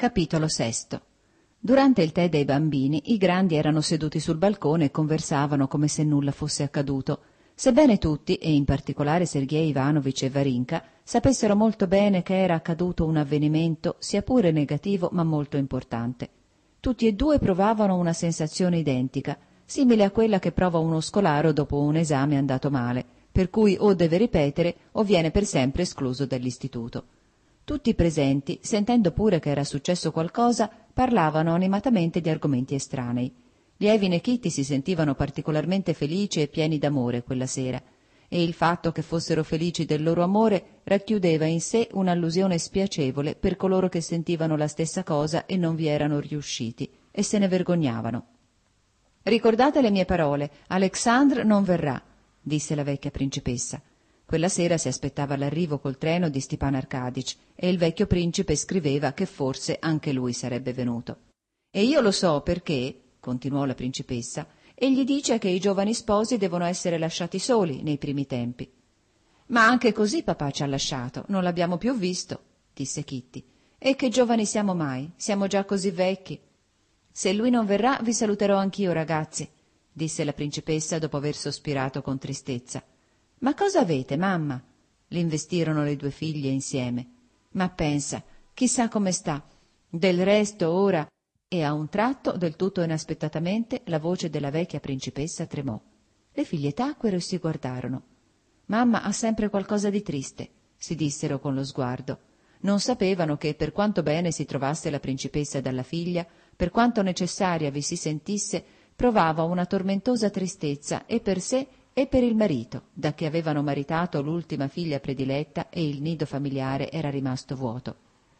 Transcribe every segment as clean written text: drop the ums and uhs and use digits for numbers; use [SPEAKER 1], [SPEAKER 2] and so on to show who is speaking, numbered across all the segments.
[SPEAKER 1] Capitolo VI. Durante il tè dei bambini, i grandi erano seduti sul balcone e conversavano come se nulla fosse accaduto, sebbene tutti, e in particolare Sergej Ivanovich e Varinka, sapessero molto bene che era accaduto un avvenimento, sia pure negativo, ma molto importante. Tutti e due provavano una sensazione identica, simile a quella che prova uno scolaro dopo un esame andato male, per cui o deve ripetere o viene per sempre escluso dall'istituto. Tutti i presenti, sentendo pure che era successo qualcosa, parlavano animatamente di argomenti estranei. Lievin e Kitty si sentivano particolarmente felici e pieni d'amore quella sera, e il fatto che fossero felici del loro amore racchiudeva in sé un'allusione spiacevole per coloro che sentivano la stessa cosa e non vi erano riusciti, e se ne vergognavano. «Ricordate le mie parole, Alexandre non verrà», disse la vecchia principessa. Quella sera si aspettava l'arrivo col treno di Stepan Arkadych e il vecchio principe scriveva che forse anche lui sarebbe venuto. «E io lo so perché», continuò la principessa, «egli dice che i giovani sposi devono essere lasciati soli nei primi tempi». «Ma anche così papà ci ha lasciato, non l'abbiamo più visto», disse Kitty. «E che giovani siamo mai? Siamo già così vecchi». «Se lui non verrà vi saluterò anch'io, ragazzi», disse la principessa dopo aver sospirato con tristezza. «Ma cosa avete, mamma?» L'investirono le due figlie insieme. «Ma pensa, chissà come sta. Del resto ora...» E a un tratto, del tutto inaspettatamente, la voce della vecchia principessa tremò. Le figlie tacquero e si guardarono. «Mamma ha sempre qualcosa di triste», si dissero con lo sguardo. Non sapevano che, per quanto bene si trovasse la principessa dalla figlia, per quanto necessaria vi si sentisse, provava una tormentosa tristezza e per sé e per il marito, da che avevano maritato l'ultima figlia prediletta e il nido familiare era rimasto vuoto.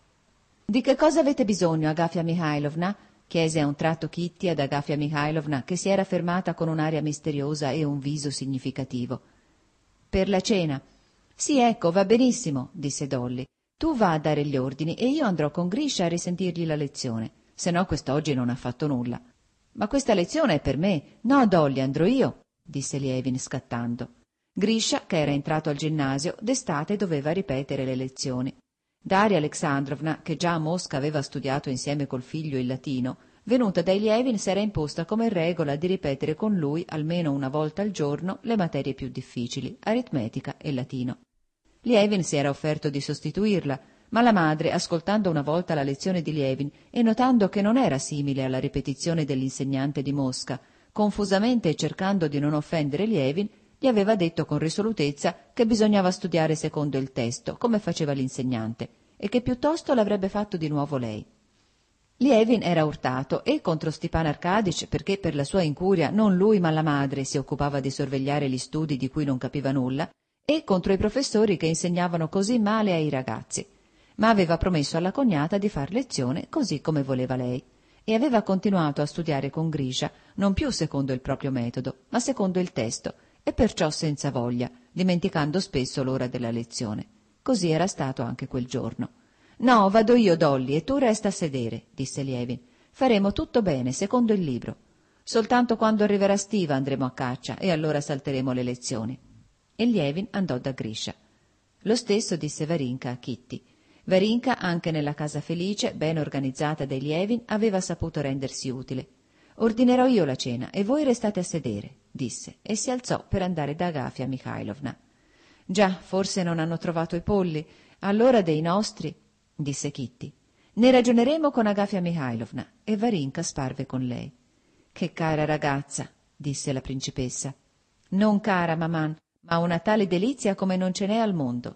[SPEAKER 1] «Di che cosa avete bisogno, Agafia Mikhailovna?» chiese a un tratto Kitty ad Agafia Mikhailovna, che si era fermata con un'aria misteriosa e un viso significativo. «Per la cena». «Sì, ecco, va benissimo», disse Dolly. «Tu va a dare gli ordini e io andrò con Grisha a risentirgli la lezione, se no quest'oggi non ha fatto nulla». «Ma questa lezione è per me». «No, Dolly, andrò io», disse Lievin scattando. Grisha, che era entrato al ginnasio, d'estate doveva ripetere le lezioni. Daria Alexandrovna, che già a Mosca aveva studiato insieme col figlio il latino, venuta dai Lievin s'era imposta come regola di ripetere con lui almeno una volta al giorno le materie più difficili, aritmetica e latino. Lievin si era offerto di sostituirla, ma la madre, ascoltando una volta la lezione di Lievin e notando che non era simile alla ripetizione dell'insegnante di Mosca, confusamente e cercando di non offendere Lievin, gli aveva detto con risolutezza che bisognava studiare secondo il testo, come faceva l'insegnante, e che piuttosto l'avrebbe fatto di nuovo lei. Lievin era urtato e contro Stepan Arkadych perché per la sua incuria non lui ma la madre si occupava di sorvegliare gli studi di cui non capiva nulla, e contro i professori che insegnavano così male ai ragazzi, ma aveva promesso alla cognata di far lezione così come voleva lei, e aveva continuato a studiare con Grisha non più secondo il proprio metodo, ma secondo il testo, e perciò senza voglia, dimenticando spesso l'ora della lezione. Così era stato anche quel giorno. «No, vado io, Dolly, e tu resta a sedere», disse Lievin. «Faremo tutto bene, secondo il libro. Soltanto quando arriverà Stiva andremo a caccia, e allora salteremo le lezioni». E Lievin andò da Grisha. Lo stesso disse Varinka a Kitty. Varinka, anche nella casa felice, ben organizzata dai Lievin, aveva saputo rendersi utile. «Ordinerò io la cena e voi restate a sedere», disse, e si alzò per andare da Agafia Mikhailovna. «Già, forse non hanno trovato i polli. Allora dei nostri», disse Kitty. «Ne ragioneremo con Agafia Mikhailovna», e Varinka sparve con lei. «Che cara ragazza», disse la principessa. «Non cara, maman, ma una tale delizia come non ce n'è al mondo».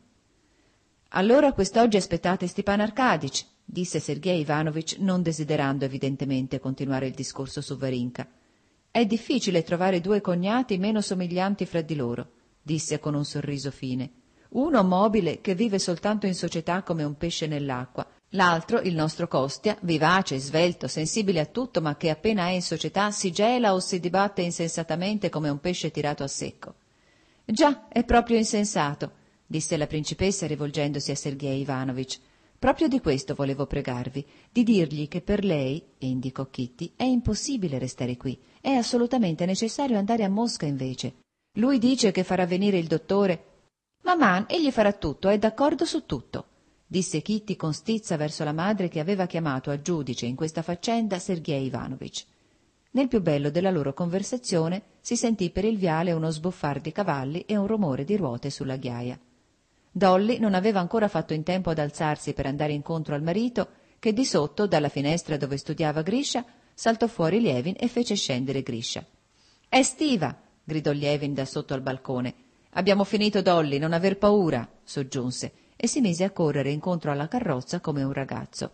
[SPEAKER 1] «Allora quest'oggi aspettate Stepan Arkadych», disse Sergej Ivanovich, non desiderando evidentemente continuare il discorso su Varinka. «È difficile trovare due cognati meno somiglianti fra di loro», disse con un sorriso fine. «Uno mobile, che vive soltanto in società come un pesce nell'acqua, l'altro, il nostro Kostia, vivace, svelto, sensibile a tutto, ma che appena è in società si gela o si dibatte insensatamente come un pesce tirato a secco». «Già, è proprio insensato», disse la principessa rivolgendosi a Sergej Ivanovich. «Proprio di questo volevo pregarvi, di dirgli che per lei», e indicò Kitty, «è impossibile restare qui, è assolutamente necessario andare a Mosca invece. Lui dice che farà venire il dottore...» «Maman, egli farà tutto, è d'accordo su tutto», disse Kitty con stizza verso la madre che aveva chiamato a giudice in questa faccenda Sergej Ivanovich. Nel più bello della loro conversazione si sentì per il viale uno sbuffar di cavalli e un rumore di ruote sulla ghiaia. Dolly non aveva ancora fatto in tempo ad alzarsi per andare incontro al marito che di sotto, dalla finestra dove studiava Grisha, saltò fuori Lievin e fece scendere Grisha. «È Stiva!» gridò Lievin da sotto al balcone. «Abbiamo finito, Dolly, non aver paura!» soggiunse e si mise a correre incontro alla carrozza come un ragazzo.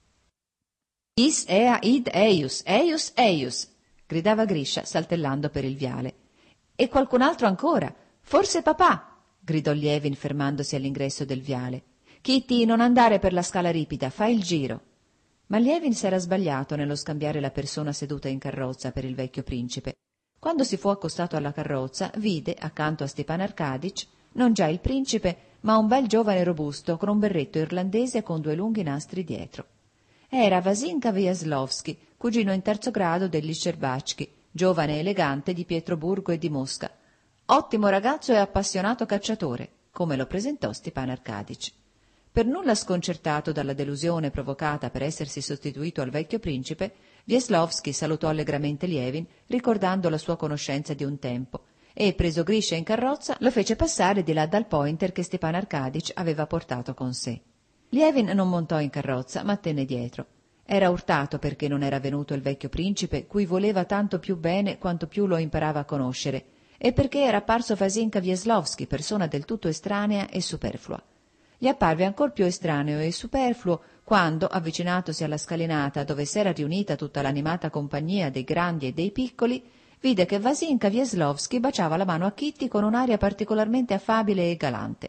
[SPEAKER 1] «Is ea id eius, eius, eius!» gridava Grisha saltellando per il viale. «E qualcun altro ancora! Forse papà!» gridò Lievin fermandosi all'ingresso del viale. «Kitty, non andare per la scala ripida, fai il giro!» Ma Lievin s'era sbagliato nello scambiare la persona seduta in carrozza per il vecchio principe. Quando si fu accostato alla carrozza, vide, accanto a Stepan Arkadych, non già il principe, ma un bel giovane robusto con un berretto irlandese con 2 lunghi nastri dietro. Era Vasinka Wyazlowski, cugino in 3° grado degli Scerbatsky, giovane elegante di Pietroburgo e di Mosca. Ottimo ragazzo e appassionato cacciatore, come lo presentò Stepan Arkadych. Per nulla sconcertato dalla delusione provocata per essersi sostituito al vecchio principe, Wyazlowski salutò allegramente Lievin, ricordando la sua conoscenza di un tempo, e, preso Grisha in carrozza, lo fece passare di là dal pointer che Stepan Arkadych aveva portato con sé. Lievin non montò in carrozza, ma tenne dietro. Era urtato perché non era venuto il vecchio principe, cui voleva tanto più bene quanto più lo imparava a conoscere, e perché era apparso Vasinka Wyazlowski, persona del tutto estranea e superflua. Gli apparve ancor più estraneo e superfluo quando, avvicinatosi alla scalinata dove s'era riunita tutta l'animata compagnia dei grandi e dei piccoli, vide che Vasinka Wyazlowski baciava la mano a Kitty con un'aria particolarmente affabile e galante.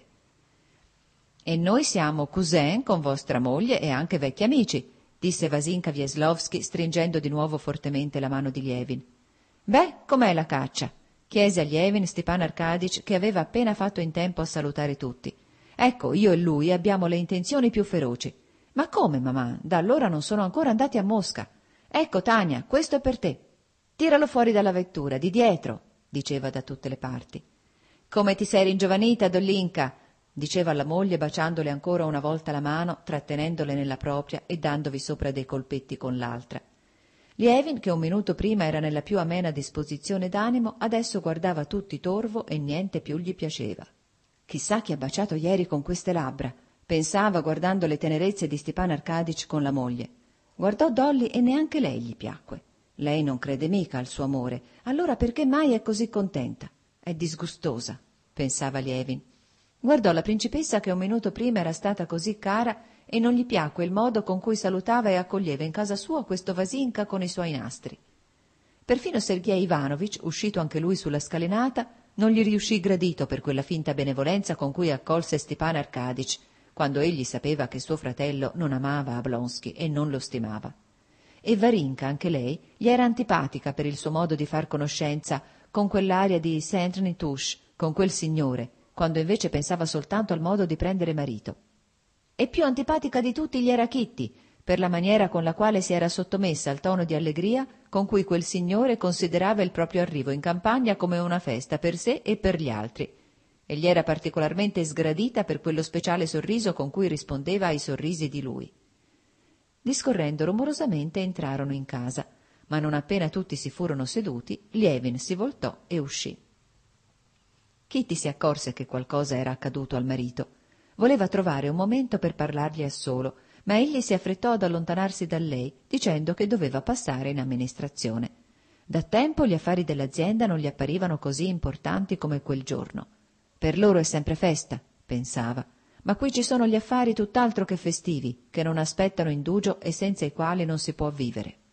[SPEAKER 1] «E noi siamo cousin con vostra moglie e anche vecchi amici», disse Vasinka Wyazlowski stringendo di nuovo fortemente la mano di Lievin. «Beh, com'è la caccia?» chiese a Lievin Stepan Arkadych, che aveva appena fatto in tempo a salutare tutti. «Ecco, io e lui abbiamo le intenzioni più feroci». «Ma come, mamà? Da allora non sono ancora andati a Mosca». «Ecco, Tania, questo è per te». «Tiralo fuori dalla vettura, di dietro», diceva da tutte le parti. «Come ti sei ringiovanita, Dollinka», diceva alla moglie baciandole ancora una volta la mano, trattenendole nella propria e dandovi sopra dei colpetti con l'altra. Lievin, che un minuto prima era nella più amena disposizione d'animo, adesso guardava tutti torvo e niente più gli piaceva. «Chissà chi ha baciato ieri con queste labbra», pensava guardando le tenerezze di Stepan Arkadych con la moglie. Guardò Dolly e neanche lei gli piacque. Lei non crede mica al suo amore, allora perché mai è così contenta? È disgustosa, pensava Lievin. Guardò la principessa che un minuto prima era stata così cara e non gli piacque il modo con cui salutava e accoglieva in casa sua questo Vasinka con i suoi nastri. Perfino Sergej Ivanovich, uscito anche lui sulla scalinata, non gli riuscì gradito per quella finta benevolenza con cui accolse Stepan Arkadych, quando egli sapeva che suo fratello non amava Oblonsky e non lo stimava. E Varinka, anche lei, gli era antipatica per il suo modo di far conoscenza con quell'aria di Saint-Nitouche, con quel signore, quando invece pensava soltanto al modo di prendere marito. E più antipatica di tutti gli era Kitty, per la maniera con la quale si era sottomessa al tono di allegria con cui quel signore considerava il proprio arrivo in campagna come una festa per sé e per gli altri, e gli era particolarmente sgradita per quello speciale sorriso con cui rispondeva ai sorrisi di lui. Discorrendo rumorosamente entrarono in casa, ma non appena tutti si furono seduti, Lievin si voltò e uscì. Kitty si accorse che qualcosa era accaduto al marito. Voleva trovare un momento per parlargli a solo, ma egli si affrettò ad allontanarsi da lei, dicendo che doveva passare in amministrazione. Da tempo gli affari dell'azienda non gli apparivano così importanti come quel giorno. Per loro è sempre festa, pensava, ma qui ci sono gli affari tutt'altro che festivi, che non aspettano indugio e senza i quali non si può vivere.